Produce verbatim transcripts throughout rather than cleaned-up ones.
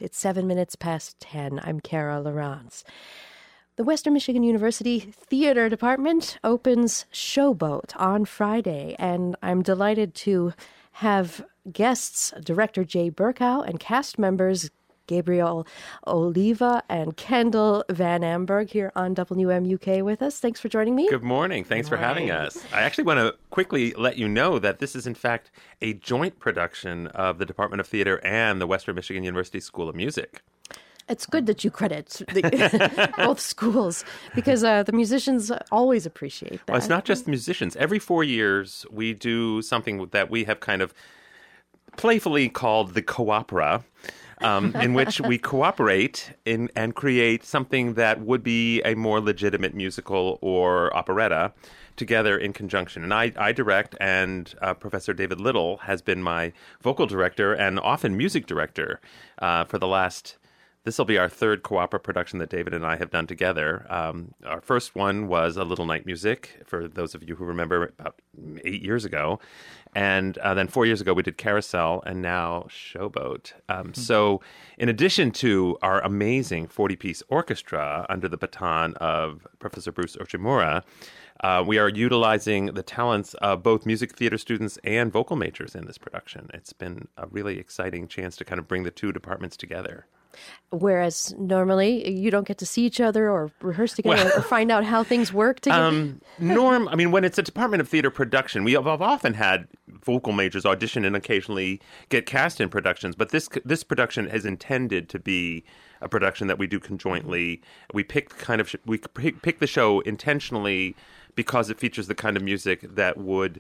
It's seven minutes past ten. I'm Kara Lawrence. The Western Michigan University Theater Department opens Showboat on Friday, and I'm delighted to have guests, Director Jay Burkow, and cast members Gabriel Oliva and Kendall Van Amberg here on W M U K with us. Thanks for joining me. Good morning. Thanks Good morning. for having us. I actually want to quickly let you know that this is, in fact, a joint production of the Department of Theater and the Western Michigan University School of Music. It's good that you credit the, both schools because uh, the musicians always appreciate that. Well, it's not just the musicians. Every four years, we do something that we have kind of playfully called the co-opera, um, in which we cooperate in, and create something that would be a more legitimate musical or operetta together in conjunction. And I, I direct, and uh, Professor David Little has been my vocal director and often music director uh, for the last... This will be our third co-opera production that David and I have done together. Um, our first one was A Little Night Music, for those of you who remember, about eight years ago. And uh, then four years ago, we did Carousel, and now Showboat. Um, mm-hmm. So in addition to our amazing forty-piece orchestra under the baton of Professor Bruce Ochimura, uh, we are utilizing the talents of both music theater students and vocal majors in this production. It's been a really exciting chance to kind of bring the two departments together. Whereas normally you don't get to see each other or rehearse together well, or find out how things work together. Um, Norm, I mean, when it's a Department of Theater production, we have often had vocal majors audition and occasionally get cast in productions. But this this production is intended to be a production that we do conjointly. We pick kind of we pick, pick the show intentionally because it features the kind of music that would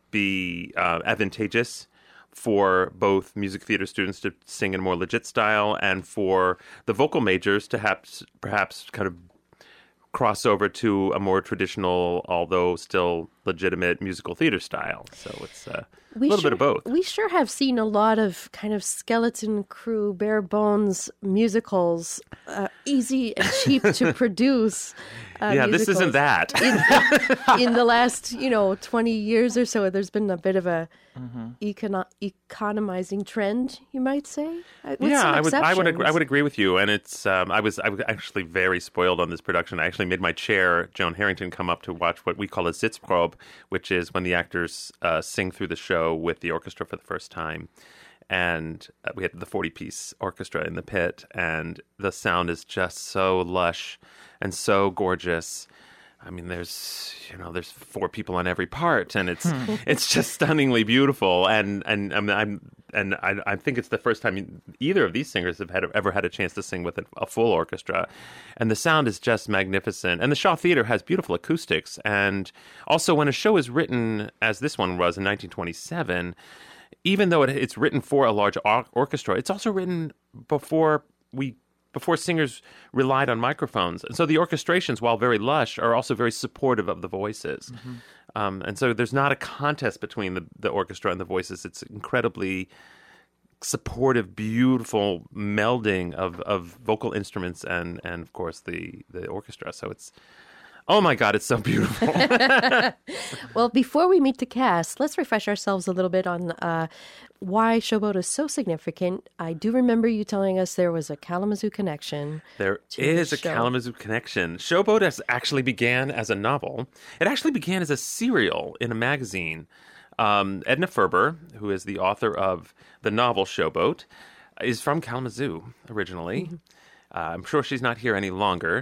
be uh, advantageous for both music theater students to sing in a more legit style and for the vocal majors to have perhaps kind of cross over to a more traditional, although still legitimate musical theater style. So it's uh, a little sure, bit of both. We sure have seen a lot of kind of skeleton crew, bare bones musicals, uh, easy and cheap to produce. Uh, yeah, this isn't that. in, in the last, you know, twenty years or so, there's been a bit of a mm-hmm. econo- economizing trend, you might say. With yeah, I would, I would, agree, I would agree with you. And it's, um, I was, I was actually very spoiled on this production. I actually made my chair, Joan Harrington, come up to watch what we call a Sitzprobe, which is when the actors uh, sing through the show with the orchestra for the first time. And uh, we had the forty-piece orchestra in the pit, and the sound is just so lush and so gorgeous. I mean, there's, you know, there's four people on every part, and it's it's just stunningly beautiful. And and I'm, I'm and I, I think it's the first time either of these singers have had ever had a chance to sing with a, a full orchestra, and the sound is just magnificent. And the Shaw Theater has beautiful acoustics, and also when a show is written as this one was in nineteen twenty-seven. Even though it, it's written for a large or- orchestra, it's also written before we before singers relied on microphones. And so the orchestrations, while very lush, are also very supportive of the voices. Mm-hmm. Um, and so there's not a contest between the, the orchestra and the voices. It's incredibly supportive, beautiful melding of, of vocal instruments and, and of course, the, the orchestra. So it's Oh, my God, it's so beautiful. Well, before we meet the cast, let's refresh ourselves a little bit on uh, why Showboat is so significant. I do remember you telling us there was a Kalamazoo connection. There is a Kalamazoo connection. Showboat has actually began as a novel. It actually began as a serial in a magazine. Um, Edna Ferber, who is the author of the novel Showboat, is from Kalamazoo originally. Mm-hmm. Uh, I'm sure she's not here any longer,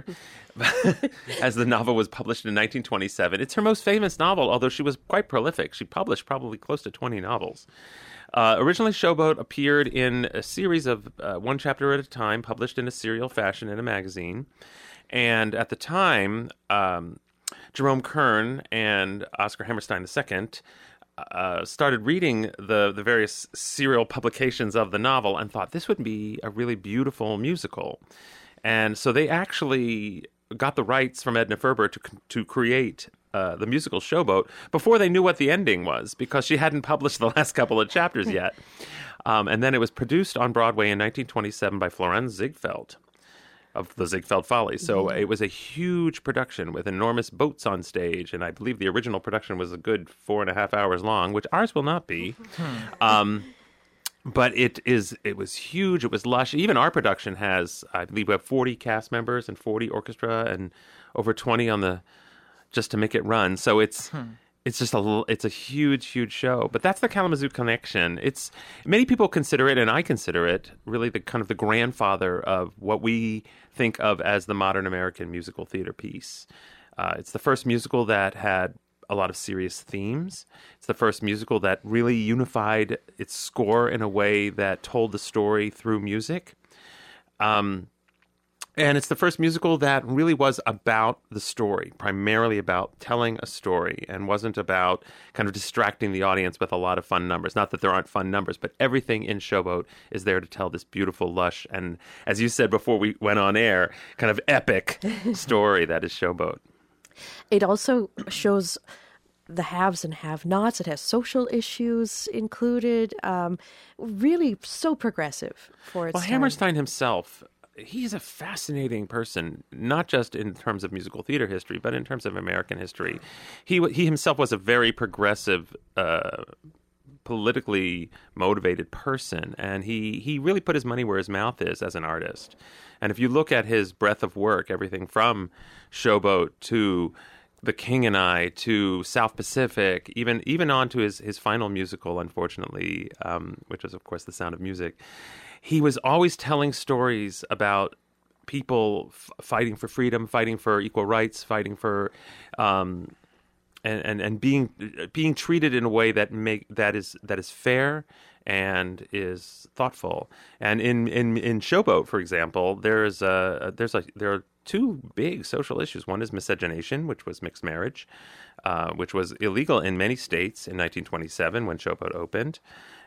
as the novel was published in nineteen twenty-seven. It's her most famous novel, although she was quite prolific. She published probably close to twenty novels. Uh, originally, Showboat appeared in a series of uh, one chapter at a time, published in a serial fashion in a magazine. And at the time, um, Jerome Kern and Oscar Hammerstein the Second Uh, started reading the, the various serial publications of the novel and thought this would be a really beautiful musical. And so they actually got the rights from Edna Ferber to to create uh, the musical Showboat before they knew what the ending was, because she hadn't published the last couple of chapters yet. Um, and then it was produced on Broadway in nineteen twenty-seven by Florenz Ziegfeld of the Ziegfeld Follies. So mm-hmm. it was a huge production with enormous boats on stage. And I believe the original production was a good four and a half hours long, which ours will not be. um, but it is it was huge. It was lush. Even our production has, I believe, we have forty cast members and forty orchestra and over twenty on the just to make it run. So it's hmm. it's just a it's a huge huge show. But that's the Kalamazoo Connection. It's many people consider it, and I consider it, really the kind of the grandfather of what we think of as the modern American musical theater piece. Uh, it's the first musical that had a lot of serious themes. It's the first musical that really unified its score in a way that told the story through music. Um, and it's the first musical that really was about the story, primarily about telling a story, and wasn't about kind of distracting the audience with a lot of fun numbers. Not that there aren't fun numbers, but everything in Showboat is there to tell this beautiful, lush, and as you said before we went on air, kind of epic story that is Showboat. It also shows the haves and have-nots. It has social issues included. Um, really so progressive for its Well, time. Hammerstein himself, he's a fascinating person, not just in terms of musical theater history, but in terms of American history. He he himself was a very progressive, uh, politically motivated person, and he, he really put his money where his mouth is as an artist. And if you look at his breadth of work, everything from Showboat to The King and I to South Pacific, even even on to his, his final musical, unfortunately, um, which is, of course, The Sound of Music, he was always telling stories about people f- fighting for freedom, fighting for equal rights, fighting for... Um, and, and, and being being treated in a way that make that is that is fair and is thoughtful. And in, in, in Showboat, for example, there's a there's a there are two big social issues. One is miscegenation, which was mixed marriage, uh, which was illegal in many states in nineteen twenty-seven when Showboat opened.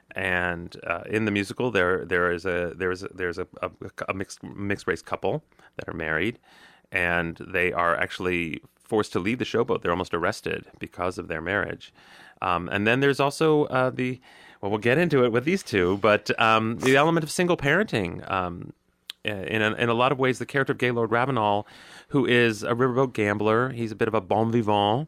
And uh, in the musical, there there is a there is a, there's a, a, a mixed mixed race couple that are married, and they are actually forced to leave the Showboat. They're almost arrested because of their marriage. Um, and then there's also uh, the, well, we'll get into it with these two, but um, the element of single parenting. Um, in, a, in a lot of ways, the character of Gaylord Ravenel, who is a riverboat gambler, he's a bit of a bon vivant,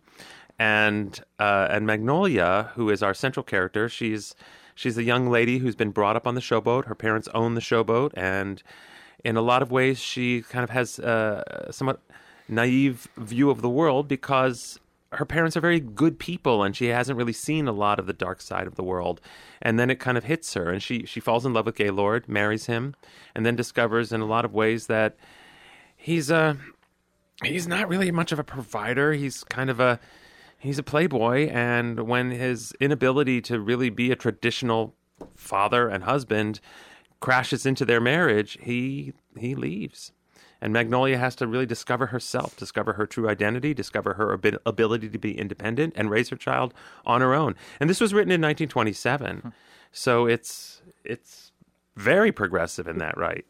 and uh, and Magnolia, who is our central character, she's she's a young lady who's been brought up on the Showboat. Her parents own the Showboat, and in a lot of ways, she kind of has uh, somewhat naive view of the world because her parents are very good people and she hasn't really seen a lot of the dark side of the world. And then it kind of hits her and she, she falls in love with Gaylord, marries him, and then discovers in a lot of ways that he's a, he's not really much of a provider. He's kind of a, he's a playboy. And when his inability to really be a traditional father and husband crashes into their marriage, he, he leaves. And Magnolia has to really discover herself, discover her true identity, discover her ab- ability to be independent and raise her child on her own. And this was written in nineteen twenty-seven. Hmm. So it's it's very progressive in that right.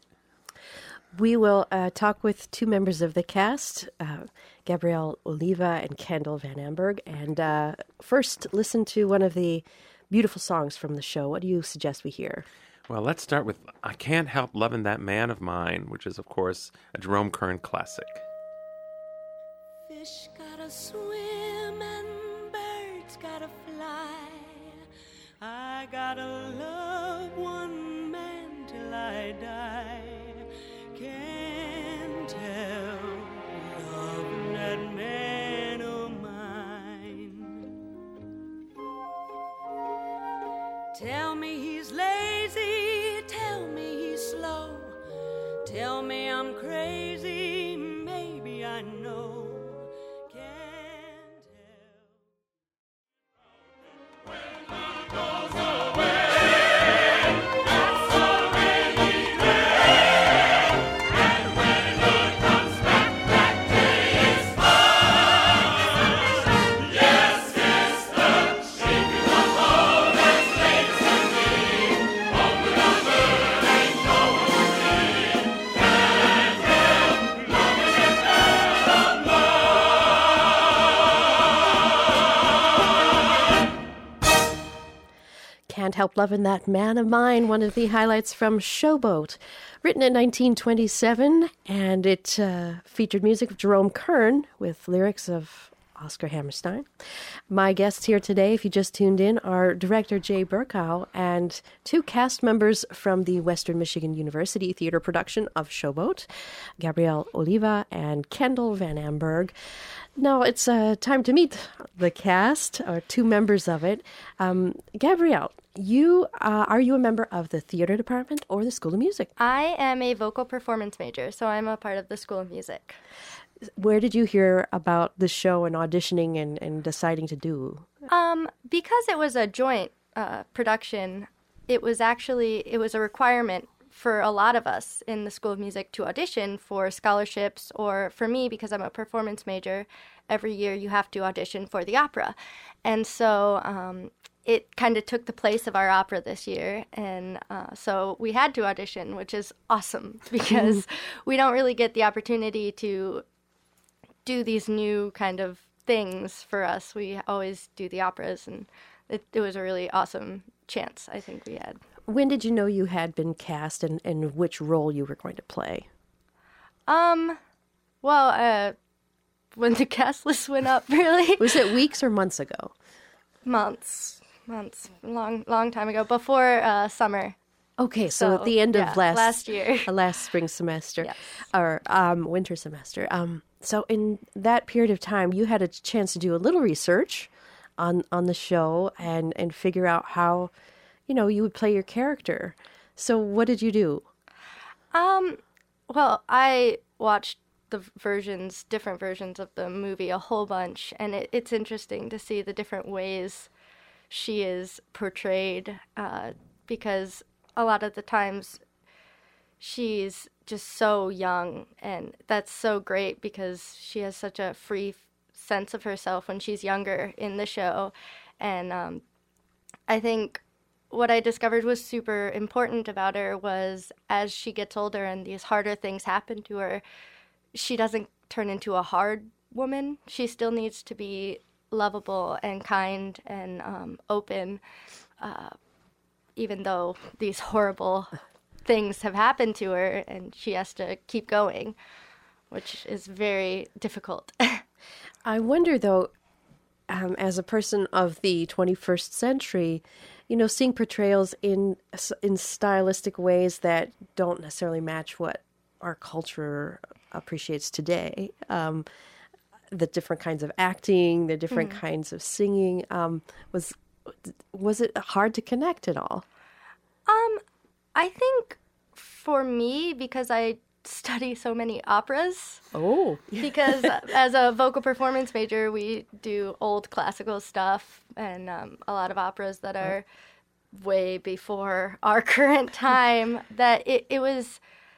We will uh, talk with two members of the cast, uh, Gabrielle Oliva and Kendall Van Amberg. And uh, first, listen to one of the beautiful songs from the show. What do you suggest we hear? Well, let's start with I Can't Help Lovin' That Man of Mine, which is, of course, a Jerome Kern classic. Fish gotta swim and birds gotta fly. I gotta love one man till I die. Can't help loving that man of mine. Tell me he's lazy, tell me he's slow, tell me I'm crazy, maybe I know. Can't help. When love goes away, that's already there. And when good comes back, that day is fine. Yes, it's the shaking of all that's makes me. Onward, onward, ain't no one free. Can't help loving it that Can't Help Lovin' That Man of Mine, one of the highlights from Showboat, written in nineteen twenty-seven, and it uh, featured music of Jerome Kern with lyrics of Oscar Hammerstein. My guests here today, if you just tuned in, are director Jay Burkow and two cast members from the Western Michigan University theater production of Showboat, Gabrielle Oliva and Kendall Van Amberg. Now it's uh, time to meet the cast, or two members of it. Um, Gabrielle, you uh, are you a member of the theater department or the School of Music? I am a vocal performance major, so I'm a part of the School of Music. Where did you hear about the show and auditioning and, and deciding to do? Um, because it was a joint uh, production, it was actually, it was a requirement for a lot of us in the School of Music to audition for scholarships, or for me, because I'm a performance major, every year you have to audition for the opera. And so um, it kind of took the place of our opera this year. And uh, so we had to audition, which is awesome because we don't really get the opportunity to do these new kind of things for us. We always do the operas, and it, it was a really awesome chance I think we had. When did you know you had been cast, and, and which role you were going to play? Um, well, uh, when the cast list went up, really. Was it weeks or months ago? Months, months, long, long time ago, before uh, summer. Okay, so, So, at the end yeah, of last last year. uh, last spring semester, Yes. or um, winter semester. Um, so in that period of time, you had a chance to do a little research on on the show and and figure out how, you know, you would play your character. So what did you do? Um, well, I watched the versions, different versions of the movie a whole bunch, and it, it's interesting to see the different ways she is portrayed, uh, because a lot of the times she's just so young, and that's so great because she has such a free f- sense of herself when she's younger in the show. And um, I think what I discovered was super important about her was as she gets older and these harder things happen to her, she doesn't turn into a hard woman. She still needs to be lovable and kind and um, open, uh, even though these horrible things have happened to her, and she has to keep going, which is very difficult. I wonder, though, um, as a person of the twenty-first century, you know, seeing portrayals in in stylistic ways that don't necessarily match what our culture appreciates today, um, the different kinds of acting, the different mm. kinds of singing, um, was was it hard to connect at all? Um, I think for me, because I study so many operas. Oh. Because as a vocal performance major, we do old classical stuff and um, a lot of operas that are way before our current time, that it, it was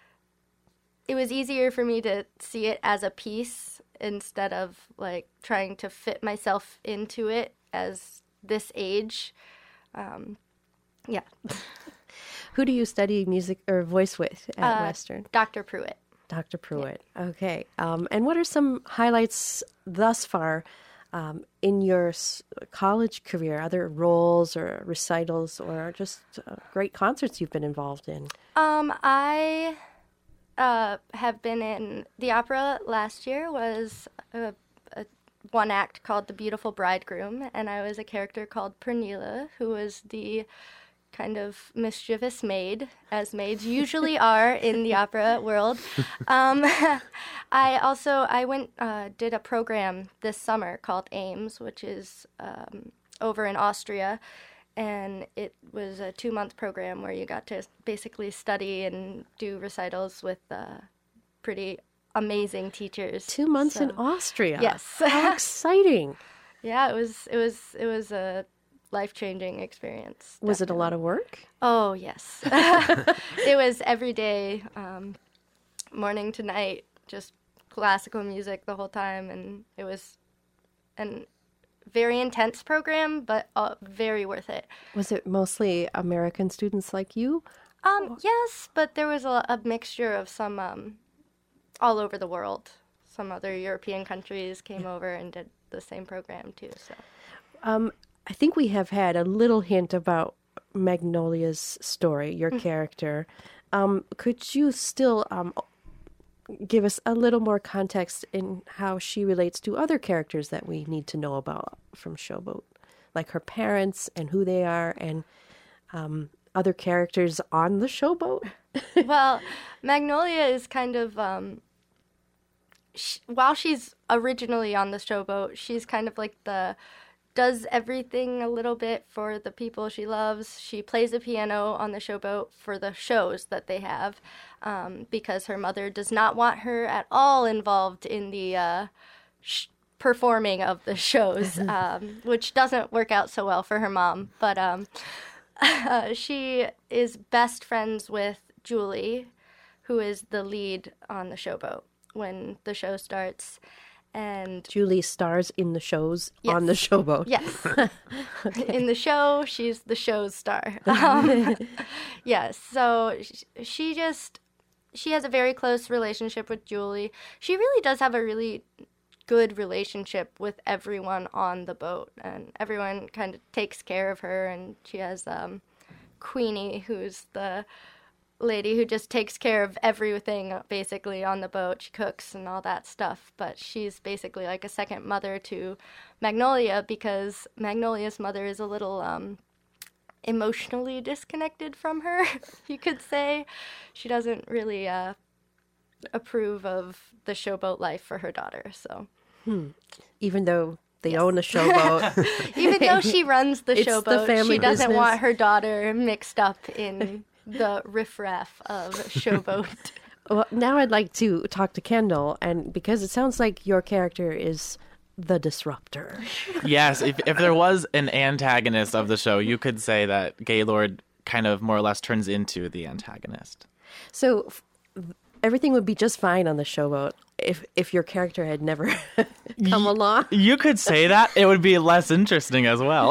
it was easier for me to see it as a piece instead of like trying to fit myself into it as this age. Um, yeah. Who do you study music or voice with at uh, Western? Doctor Pruitt. Doctor Pruitt. Yeah. Okay. Um, and what are some highlights thus far um, in your s- college career? Other roles or recitals or just uh, great concerts you've been involved in? Um, I uh, have been in the opera last year. Was a, a one act called The Beautiful Bridegroom, and I was a character called Pernilla, who was the kind of mischievous maid, as maids usually are in the opera world. Um, I also, I went, uh, did a program this summer called AIMS, which is um, over in Austria, and it was a two-month program where you got to basically study and do recitals with uh, pretty amazing teachers. Two months so, in Austria. Yes. How exciting. Yeah, it was, it was, it was a life-changing experience. Was definitely. it a lot of work? Oh, yes. It was every day, um, morning to night, just classical music the whole time, and it was a very intense program, but uh, very worth it. Was it mostly American students like you? Um, yes, but there was a, a mixture of some um, all over the world. Some other European countries came over and did the same program, too. So, um, I think we have had a little hint about Magnolia's story, your character. Um, could you still um, give us a little more context in how she relates to other characters that we need to know about from Showboat, like her parents and who they are, and um, other characters on the Showboat. Well, Magnolia is kind of, um, sh- while she's originally on the Showboat, she's kind of like the, does everything a little bit for the people she loves. She plays the piano on the Showboat for the shows that they have, um, because her mother does not want her at all involved in the uh, sh- performing of the shows, um, which doesn't work out so well for her mom. But um, uh, she is best friends with Julie, who is the lead on the Showboat when the show starts. And Julie stars in the shows Yes. on the Showboat. yes, in the show, she's the show's star. Um, yes, so sh- she just, she has a very close relationship with Julie. She really does have a really good relationship with everyone on the boat, and everyone kind of takes care of her, and she has um, Queenie, who's the lady who just takes care of everything basically on the boat. She cooks and all that stuff, but she's basically like a second mother to Magnolia, because Magnolia's mother is a little um, emotionally disconnected from her, you could say. She doesn't really uh, approve of the Showboat life for her daughter, so. Even though they own a Showboat. Even though she runs the It's the Showboat, family she doesn't business. want her daughter mixed up in the riffraff of Showboat. Well, now I'd like to talk to Kendall, and because it sounds like your character is the disruptor. Yes, if if there was an antagonist of the show, you could say that Gaylord kind of more or less turns into the antagonist. So f- everything would be just fine on the Showboat if if your character had never come along. You could say that. It would be less interesting as well.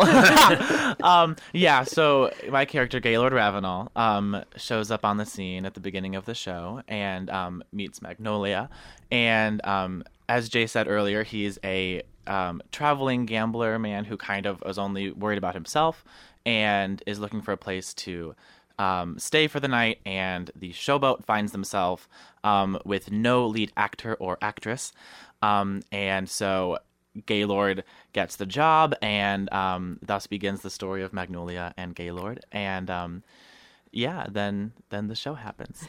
um, yeah, so my character, Gaylord Ravenel, um, shows up on the scene at the beginning of the show and um, meets Magnolia. And um, as Jay said earlier, he's a um, traveling gambler man who kind of is only worried about himself and is looking for a place to um, stay for the night. And the Showboat finds themselves um, with no lead actor or actress. Um, and so Gaylord gets the job, and um, thus begins the story of Magnolia and Gaylord. And um, yeah, then then the show happens.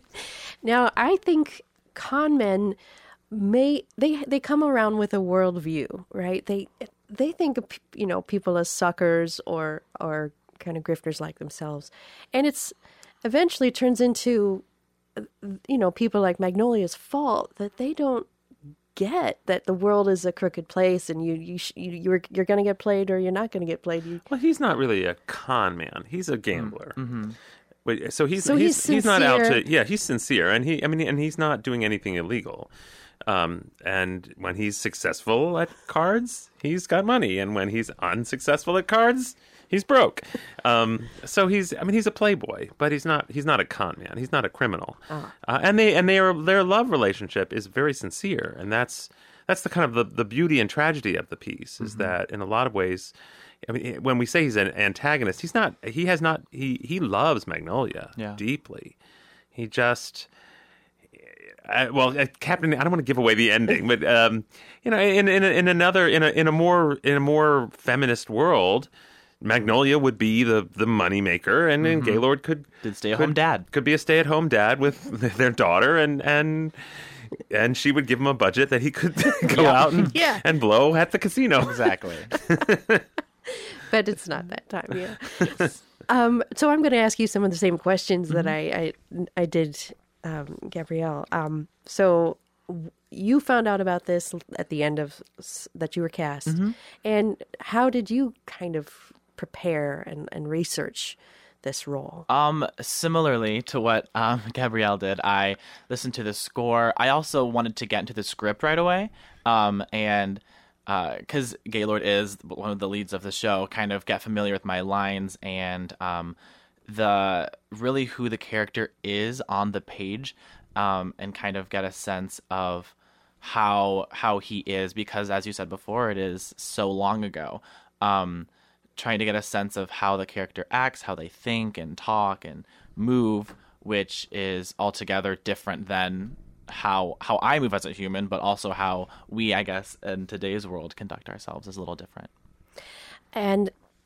Now, I think con men may they they come around with a worldview, right? They they think of, you know, people as suckers or or kind of grifters like themselves, and it's eventually turns into, you know, people like Magnolia's fault that they don't get that the world is a crooked place, and you you sh- you you're you're going to get played or you're not going to get played. You, Well, he's not really a con man. He's a gambler. But, so he's So he's, he's he's not out sincere. to yeah he's sincere, and he I mean and he's not doing anything illegal. Um, and when he's successful at cards, he's got money, and when he's unsuccessful at cards, he's broke. Um, so he's I mean he's a playboy, but he's not he's not a con man. He's not a criminal. Uh, and they and their their love relationship is very sincere, and that's that's the kind of the, the beauty and tragedy of the piece is that in a lot of ways. I mean, when we say he's an antagonist, he's not. He has not. He he loves Magnolia Yeah. deeply. He just. I, well, uh, Captain, I don't want to give away the ending, but um, you know, in in in another in a in a more in a more feminist world, Magnolia would be the the moneymaker, and then Gaylord could Did stay-at-home dad. could be a stay at home dad with their daughter, and and. And she would give him a budget that he could go Yeah. out and, Yeah. and blow at the casino. Exactly. but it's not that time. Yeah. um, so I'm going to ask you some of the same questions that I I, I did, um, Gabrielle. Um, so w- you found out about this at the end of s- that you were cast, and how did you kind of prepare and, and research this role? Um, similarly to what um, Gabrielle did, I listened to the score. I also wanted to get into the script right away, um, and because Gaylord is one of the leads of the show, kind of get familiar with my lines and um, the really who the character is on the page, um, and kind of get a sense of how how he is, because as you said before, it is so long ago. Um, trying to get a sense of how the character acts, how they think and talk and move, which is altogether different than how how I move as a human, but also how we, I guess, in today's world conduct ourselves is a little different. And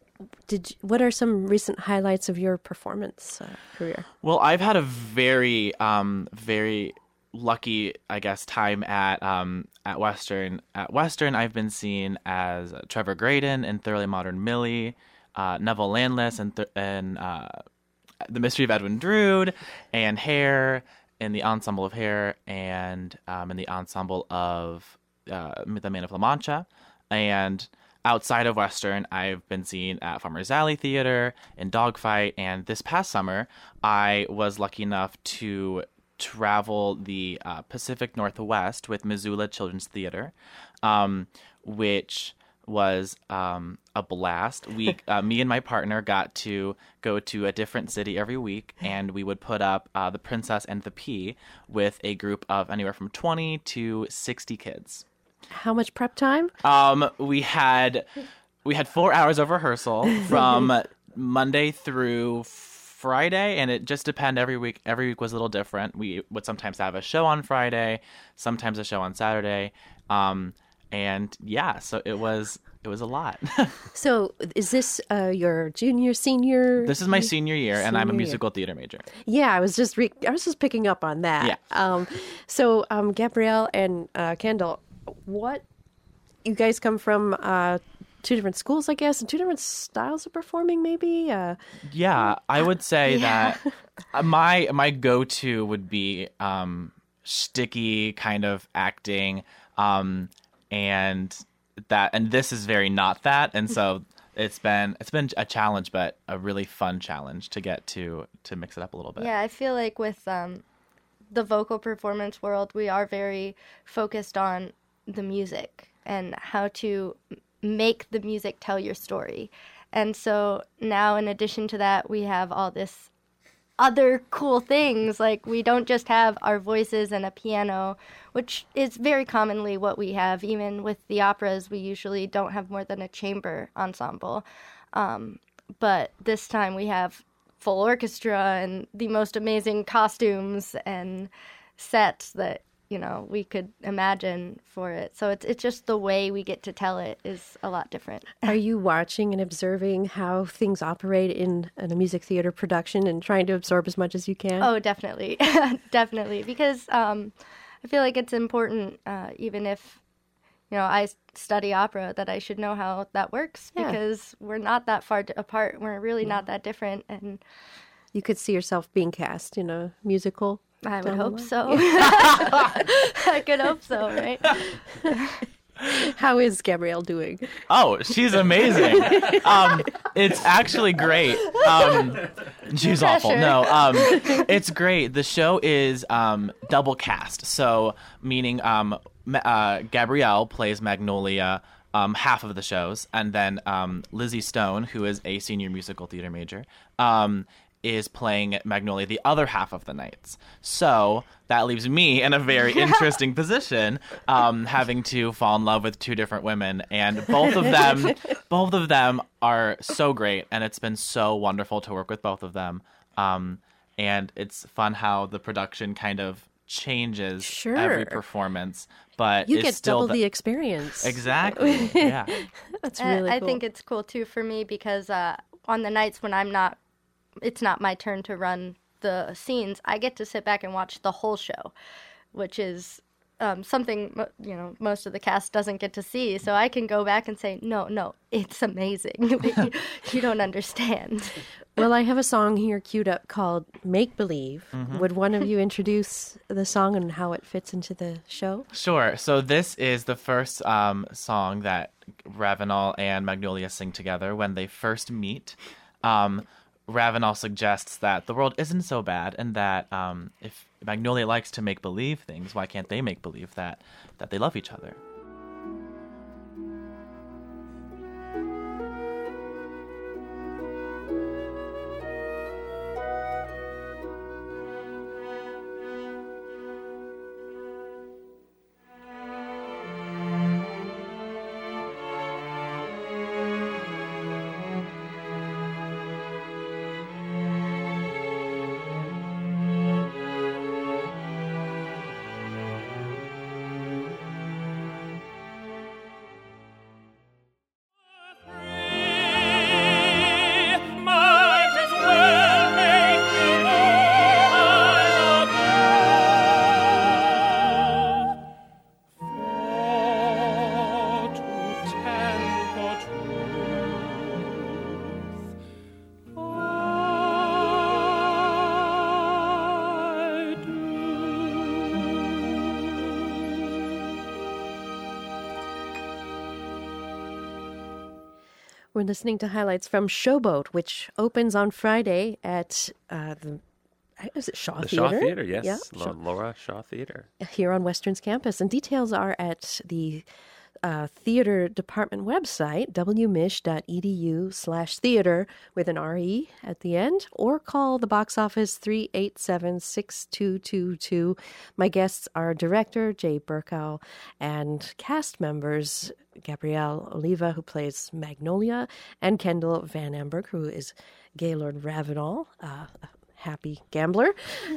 did you, what are some recent highlights of your performance uh, career? Well, I've had a very, um, very lucky, I guess, time at um, at Western. At Western, I've been seen as Trevor Graydon in Thoroughly Modern Millie, uh, Neville Landless in, th- in uh, The Mystery of Edwin Drood, and Hair in the ensemble of Hair, and um, in the ensemble of uh, The Man of La Mancha. And outside of Western, I've been seen at Farmers Alley Theater, in Dogfight, and this past summer, I was lucky enough to travel the uh, Pacific Northwest with Missoula Children's Theater, um, which was um, a blast. We, uh, me and my partner got to go to a different city every week, and we would put up uh, The Princess and the Pea with a group of anywhere from twenty to sixty kids. How much prep time? Um, we had we had four hours of rehearsal from Monday through Friday, and it just depended. Every week, every week was a little different. We would sometimes have a show on Friday, sometimes a show on Saturday, um, and yeah, so it was it was a lot. So, is this uh, your junior, senior? This is my senior year, and I'm a Senior year. musical theater major. Yeah, I was just re- I was just picking up on that. Yeah. Um, so, um, Gabrielle and uh, Kendall, what you guys come from? Uh, two different schools, I guess, and two different styles of performing, maybe. Uh, Yeah, I would say Yeah. that my my go-to would be um, sticky kind of acting, um, and that and this is very not that, and so it's been it's been a challenge, but a really fun challenge to get to to mix it up a little bit. Yeah, I feel like with um, the vocal performance world, we are very focused on the music and how to m- make the music tell your story. And so now, in addition to that, we have all this other cool things. Like, we don't just have our voices and a piano, which is very commonly what we have. Even with the operas, we usually don't have more than a chamber ensemble. Um, but this time we have full orchestra and the most amazing costumes and sets that, you know, we could imagine for it. So it's it's just the way we get to tell it is a lot different. are you watching and observing how things operate in, in a music theater production and trying to absorb as much as you can? Oh, definitely. Definitely. Because um, I feel like it's important, uh, even if, you know, I study opera, that I should know how that works, Yeah. because we're not that far d- apart. We're really not that different. And You could see yourself being cast in a musical. I would down the hope line? so. I could hope so, right? How is Gabrielle doing? Oh, she's amazing. um, it's actually great. Um, she's awful. Pressure. No, um, it's great. The show is um, double cast, so meaning um, Ma- uh, Gabrielle plays Magnolia um, half of the shows, and then um, Lizzie Stone, who is a senior musical theater major, um, is playing Magnolia the other half of the nights. So that leaves me in a very interesting position, um, having to fall in love with two different women, and both of them, both of them are so great, and it's been so wonderful to work with both of them. Um, and it's fun how the production kind of changes Sure. every performance, but You it's get still double the- the experience. exactly. Yeah. That's And really I cool. think it's cool too for me because uh, on the nights when I'm not, it's not my turn to run the scenes, I get to sit back and watch the whole show, which is um, something mo- you know most of the cast doesn't get to see. So I can go back and say, no, no, it's amazing. you, you don't understand. Well, I have a song here queued up called Make Believe. Mm-hmm. Would one of you introduce the song and how it fits into the show? Sure. So this is the first um, song that Ravenel and Magnolia sing together when they first meet. Um, Ravenel suggests that the world isn't so bad, and that um, if Magnolia likes to make believe things, why can't they make believe that that they love each other? We're listening to highlights from Showboat, which opens on Friday at uh, the is it Shaw The Theater? Shaw Theater, yes. Yeah, Lo- Shaw- Laura Shaw Theater. here on Western's campus. And details are at the uh, theater department website, wmish.edu slash theater with an R E at the end, or call the box office three eight seven, six two two two. My guests are director Jay Burkow and cast members Gabrielle Oliva, who plays Magnolia, and Kendall Van Amberg, who is Gaylord Ravenel, uh, happy gambler.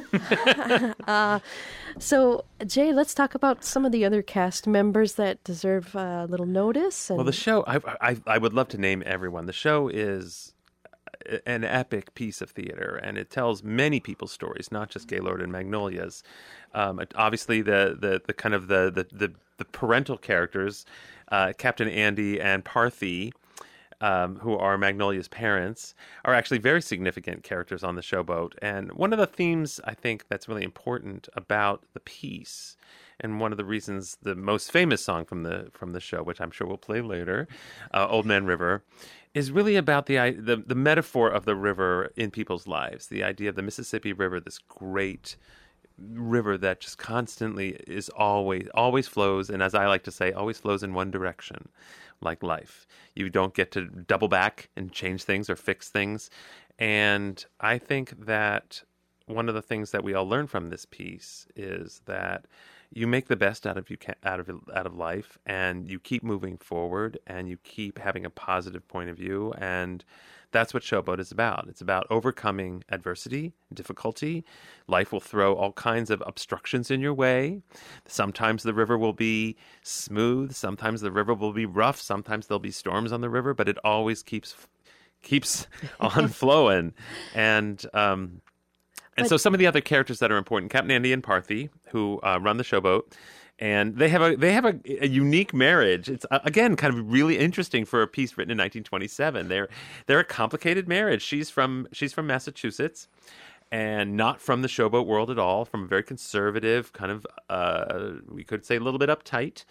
uh, so, Jay, let's talk about some of the other cast members that deserve a little notice. And... Well, the show, I, I, I would love to name everyone. The show is an epic piece of theater, and it tells many people's stories, not just Gaylord and Magnolia's. Um, obviously, the, the, the kind of the, the, the, the parental characters, uh, Captain Andy and Parthy, Um, who are Magnolia's parents, are actually very significant characters on the Showboat. And one of the themes I think that's really important about the piece, and one of the reasons the most famous song from the from the show, which I'm sure we'll play later, uh, "Old Man River," is really about the, the the metaphor of the river in people's lives. The idea of the Mississippi River, this great river that just constantly is always always flows, and as I like to say, always flows in one direction, like life. You don't get to double back and change things or fix things. And I think that one of the things that we all learn from this piece is that you make the best out of you can, out of out of life, and you keep moving forward, and you keep having a positive point of view. And that's what Showboat is about. It's about overcoming adversity, difficulty. Life will throw all kinds of obstructions in your way. Sometimes the river will be smooth. Sometimes the river will be rough. Sometimes there'll be storms on the river, but it always keeps keeps on flowing. And um, and But- so some of the other characters that are important, Captain Andy and Parthy, who uh, run the Showboat. And they have a they have a, a unique marriage. It's uh, again kind of really interesting for a piece written in nineteen twenty-seven. They're they're a complicated marriage. She's from she's from Massachusetts, and not from the Showboat world at all. From a very conservative kind of uh, we could say a little bit uptight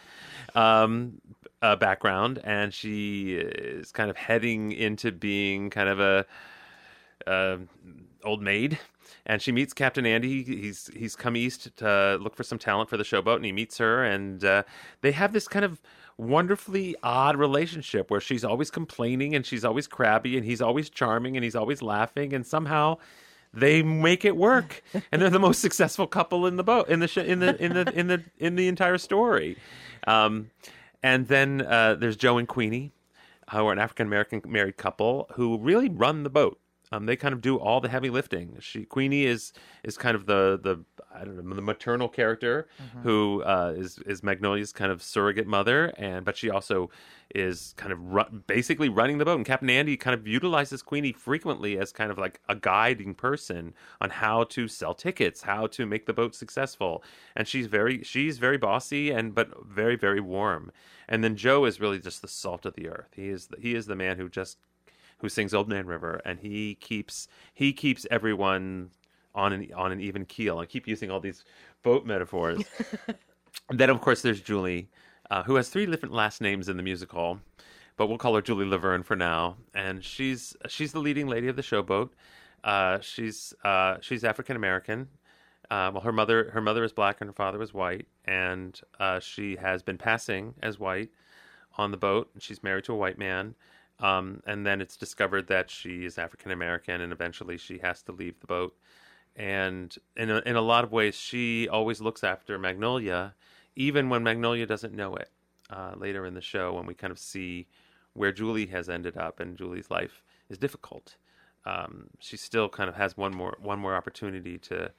um, uh, background, and she is kind of heading into being kind of a uh, old maid. And she meets Captain Andy. He's he's come east to look for some talent for the Showboat, and he meets her, and uh, they have this kind of wonderfully odd relationship where she's always complaining, and she's always crabby, and he's always charming, and he's always laughing, and somehow they make it work, and they're the most successful couple in the boat in the sh- in the in the in the in the entire story. Um, and then uh, there's Joe and Queenie, who are an African American married couple who really run the boat. Um, they kind of do all the heavy lifting. She Queenie is is kind of the the I don't know the maternal character mm-hmm. who uh, is is Magnolia's kind of surrogate mother, and but she also is kind of ru- basically running the boat. And Captain Andy kind of utilizes Queenie frequently as kind of like a guiding person on how to sell tickets, how to make the boat successful. And she's very she's very bossy and but very very warm. And then Joe is really just the salt of the earth. He is he is the man who just who sings Old Man River, and he keeps he keeps everyone on an on an even keel. I keep using all these boat metaphors. And then, of course, there's Julie, uh, who has three different last names in the musical, but we'll call her Julie Laverne for now. And she's she's the leading lady of the Showboat. Uh, she's uh, she's African American. Uh, well, her mother her mother is black and her father is white, and uh, she has been passing as white on the boat. And she's married to a white man. Um, and then it's discovered that she is African American, and eventually she has to leave the boat. And in a, in a lot of ways, she always looks after Magnolia, even when Magnolia doesn't know it. Uh, later in the show, when we kind of see where Julie has ended up, and Julie's life is difficult, um, she still kind of has one more one more opportunity to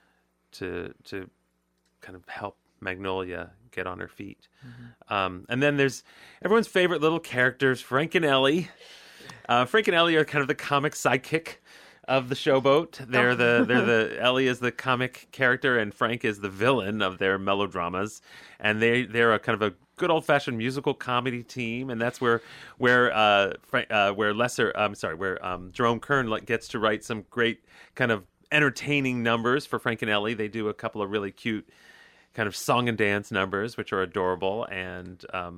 to to kind of help Magnolia get on her feet. Mm-hmm. Um, and then there's everyone's favorite little characters, Frank and Ellie. Uh, Frank and Ellie are kind of the comic sidekick of the Showboat. They're the they're the Ellie is the comic character, and Frank is the villain of their melodramas. And they they're a kind of a good old fashioned musical comedy team, and that's where where uh, Frank, uh where Lesser I'm sorry where um, Jerome Kern gets to write some great kind of entertaining numbers for Frank and Ellie. They do a couple of really cute kind of song and dance numbers, which are adorable, and um,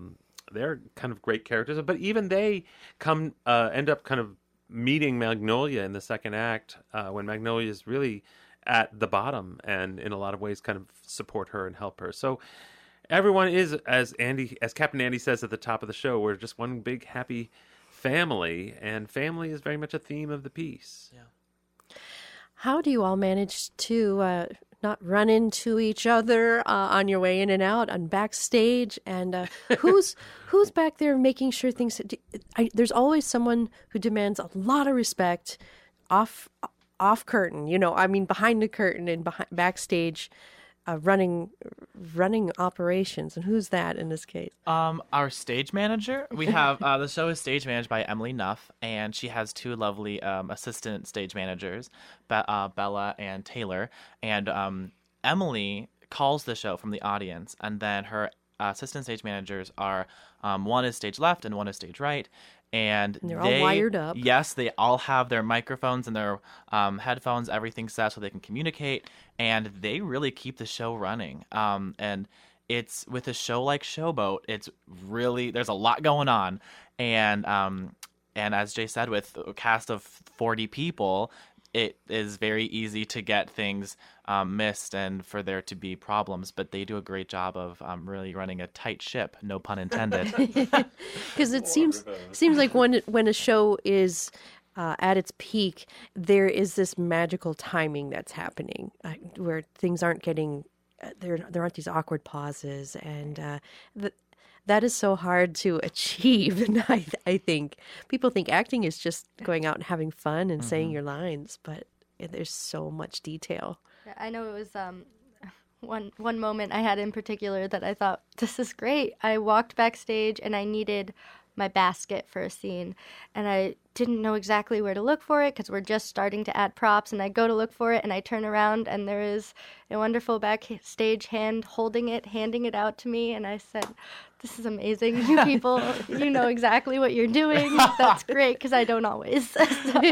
they're kind of great characters, but even they come uh, end up kind of meeting Magnolia in the second act uh, when Magnolia is really at the bottom and in a lot of ways kind of support her and help her. So everyone is, as Andy, as Captain Andy says at the top of the show, we're just one big happy family, and family is very much a theme of the piece. Yeah. How do you all manage to uh, not run into each other uh, on your way in and out and backstage? And uh, who's who's back there making sure things? I, there's always someone who demands a lot of respect off off curtain. You know, I mean, behind the curtain and behind backstage, uh, running running operations. And who's that in this case? Um, our stage manager. We have uh, the show is stage managed by Emily Nuff, and she has two lovely um, assistant stage managers, Be- uh, Bella and Taylor. And um, Emily calls the show from the audience, and then her uh, assistant stage managers are um, one is stage left and one is stage right. And, And they're they, all wired up. Yes, they all have their microphones and their um, headphones, everything set so they can communicate, and they really keep the show running. Um, and it's with a show like Showboat, it's really there's a lot going on, and um, and as Jay said, with a cast of forty people, it is very easy to get things um, missed and for there to be problems. But they do a great job of um, really running a tight ship, no pun intended. Because it seems seems like when when a show is uh, at its peak, there is this magical timing that's happening uh, where things aren't getting uh, there. There aren't these awkward pauses, and uh, th- that is so hard to achieve. And I I think people think acting is just going out and having fun and saying your lines, but there's so much detail. I know it was um, one one moment I had in particular that I thought, this is great. I walked backstage and I needed my basket for a scene, and I didn't know exactly where to look for it because we're just starting to add props, and I go to look for it and I turn around and there is a wonderful backstage hand holding it, handing it out to me, and I said, this is amazing. You people, you know exactly what you're doing. That's great because I don't always. So,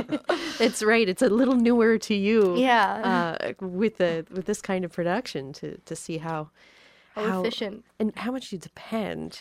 It's right. It's a little newer to you, yeah. uh, with the with this kind of production to to see how How efficient. and how much you depend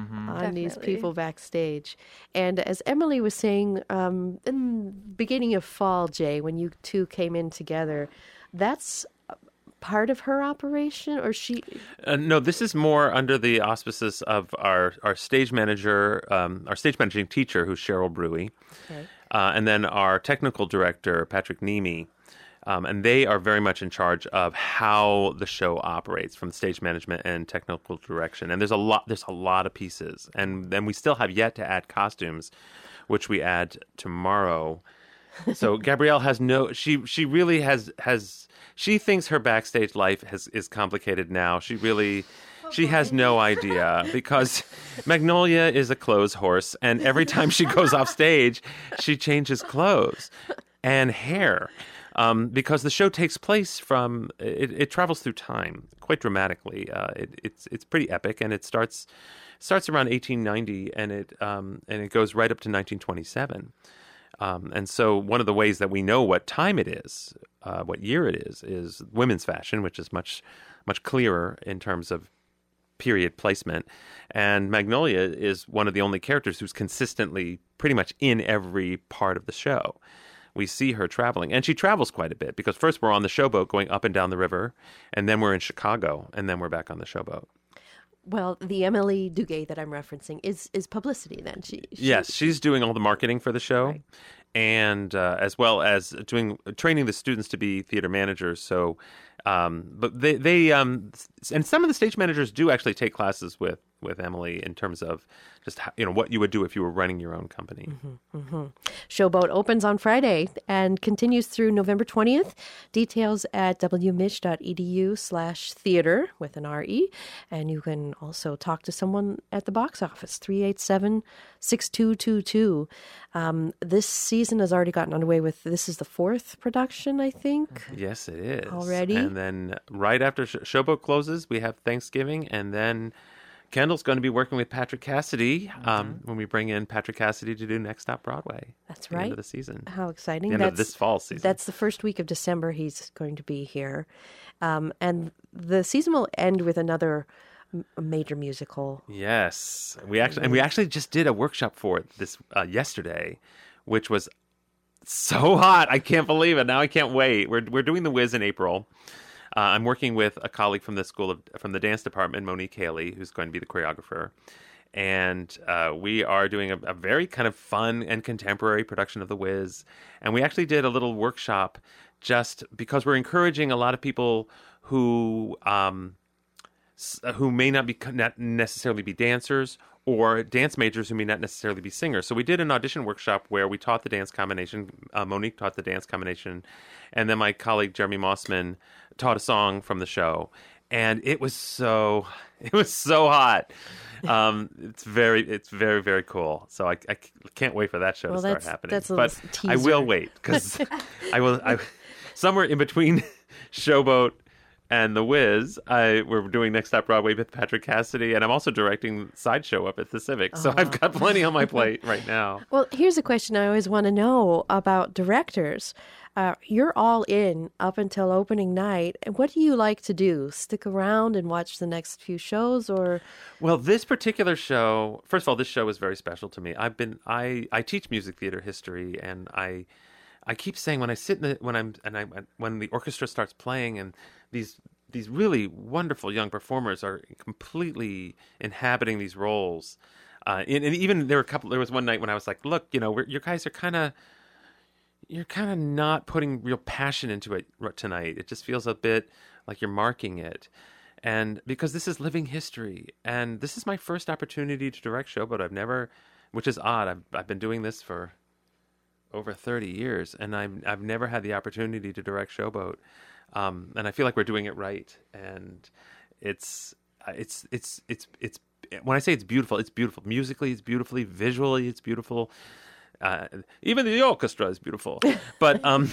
on these Definitely. people backstage. And as Emily was saying, um, in the beginning of fall, Jay, when you two came in together, that's part of her operation, or she? Uh, no, this is more under the auspices of our, our stage manager, um, our stage managing teacher, who's Cheryl Brewy, Okay. uh, and then our technical director, Patrick Nemi. Um, and they are very much in charge of how the show operates, from stage management and technical direction. And there's a lot, there's a lot of pieces, and then we still have yet to add costumes, which we add tomorrow. So Gabrielle has no, she she really has has she thinks her backstage life has is complicated now. She really. She has no idea, because Magnolia is a clothes horse, and every time she goes off stage, she changes clothes and hair. Um, because the show takes place from it, it travels through time quite dramatically. Uh, it, it's it's pretty epic, and it starts starts around eighteen ninety, and it um, and it goes right up to nineteen twenty-seven. Um, and so one of the ways that we know what time it is, uh, what year it is, is women's fashion, which is much much clearer in terms of period placement. And Magnolia is one of the only characters who's consistently pretty much in every part of the show. We see her traveling, and she travels quite a bit, because first we're on the showboat going up and down the river, and then we're in Chicago, and then we're back on the showboat. Well, the Emily Duguay that I'm referencing is is publicity. Then she, she Yes, she's doing all the marketing for the show, Right. and uh, as well as doing training the students to be theater managers. So, um, but they they um, and some of the stage managers do actually take classes with with Emily in terms of just how, you know, what you would do if you were running your own company. Showboat opens on Friday and continues through November twentieth. Details at wmich.edu slash theater with an R E. And you can also talk to someone at the box office, three eight seven, six two two two. Um, this season has already gotten underway with, this is the fourth production, I think. Yes, it is. Already? And then right after Sh- Showboat closes, we have Thanksgiving, and then Kendall's going to be working with Patrick Cassidy um, when we bring in Patrick Cassidy to do Next Stop Broadway. That's at the end right. of the season. How exciting. The end that's, of this fall season. That's the first week of December he's going to be here. Um, and the season will end with another m- a major musical. Yes, we actually and we actually just did a workshop for it this uh, yesterday, which was so hot. I can't believe it. Now I can't wait. We're we're doing The Wiz in April. Uh, I'm working with a colleague from the school of from the dance department, Monique Haley, who's going to be the choreographer, and uh, we are doing a, a very kind of fun and contemporary production of The Wiz. And we actually did a little workshop just because we're encouraging a lot of people who um, s- who may not be not necessarily be dancers, or dance majors who may not necessarily be singers. So we did an audition workshop where we taught the dance combination. Uh, Monique taught the dance combination, and then my colleague Jeremy Mossman taught a song from the show. And it was so it was so hot. Um, it's very it's very very cool. So I, I can't wait for that show Well, to start that's- happening. that's a but teaser. I will wait because I will. I somewhere in between Showboat and The Wiz, I we're doing Next Stop Broadway with Patrick Cassidy, and I'm also directing Sideshow up at the Civic. So I've got plenty on my plate right now. Well, here's a question I always want to know about directors. Uh, you're all in up until opening night. And what do you like to do? Stick around and watch the next few shows, or Well, this particular show, first of all, this show is very special to me. I've been I, I teach music theater history, and I I keep saying when I sit in the when I'm and I when the orchestra starts playing and these these really wonderful young performers are completely inhabiting these roles. Uh, and, and even there were a couple. There was one night when I was like, "Look, you know, we're, you guys are kind of." You're kind of not putting real passion into it r- tonight. It just feels a bit like you're marking it. And because this is living history, and this is my first opportunity to direct Showboat. I've never, which is odd. I've I've been doing this for over thirty years, and I've I've never had the opportunity to direct Showboat. Um, and I feel like we're doing it right. And it's it's it's it's it's when I say it's beautiful, it's beautiful. Musically, it's beautifully. Visually, it's beautiful. Uh, even the orchestra is beautiful, but um,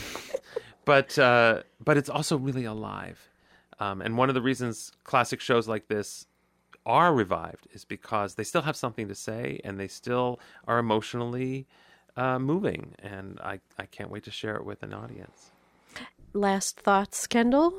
but uh, but it's also really alive. Um, and one of the reasons classic shows like this are revived is because they still have something to say, and they still are emotionally uh, moving. And I, I can't wait to share it with an audience. last thoughts, Kendall?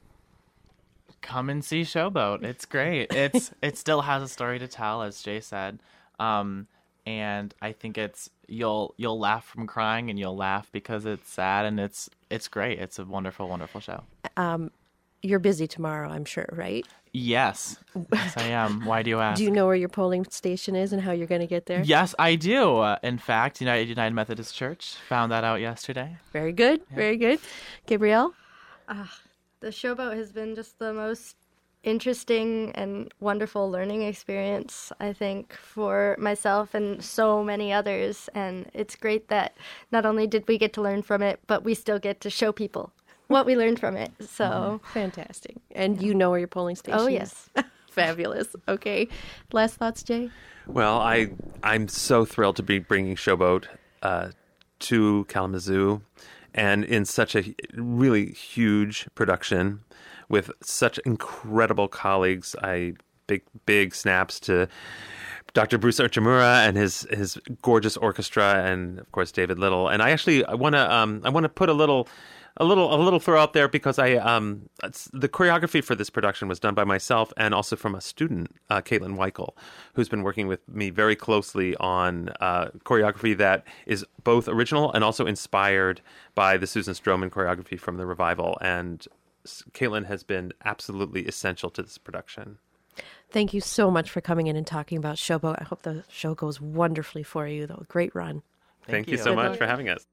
Come and see Showboat. It's great. It's it still has a story to tell, as Jay said. Um, and I think it's you'll you'll laugh from crying, and you'll laugh because it's sad, and it's it's great. It's a wonderful, wonderful show. You're busy tomorrow, I'm sure, right? Yes, yes, I am. Why do you ask? Do you know where your polling station is and how you're going to get there? Yes, I do. Uh, in fact, United United Methodist Church found that out yesterday. Very good, very good. Gabrielle? The Showboat has been just the most interesting and wonderful learning experience, I think, for myself and so many others. And it's great that not only did we get to learn from it, but we still get to show people what we learned from it. So, Fantastic. And you know where your polling station oh, is? yes. Fabulous. Okay. Last thoughts, Jay? Well, I I'm so thrilled to be bringing Showboat uh, to Kalamazoo, and in such a really huge production with such incredible colleagues. I big big snaps to Doctor Bruce Urchimura and his his gorgeous orchestra, and of course David Little. And I actually I want to um I want to put a little. A little, a little throw out there because I, um, it's- the choreography for this production was done by myself and also from a student, uh, Caitlin Weichel, who's been working with me very closely on uh, choreography that is both original and also inspired by the Susan Stroman choreography from the revival. And s- Caitlin has been absolutely essential to this production. Thank you so much for coming in and talking about Showboat. I hope the show goes wonderfully for you, though. Great run. Thank, you you. so Good much luck. for having us.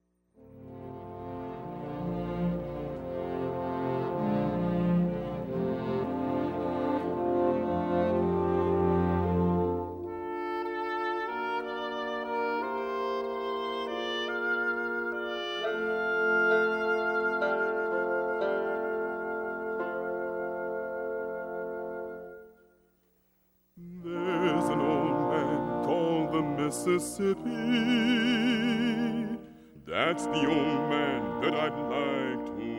There's an old man called the Mississippi. That's the old man that I'd like to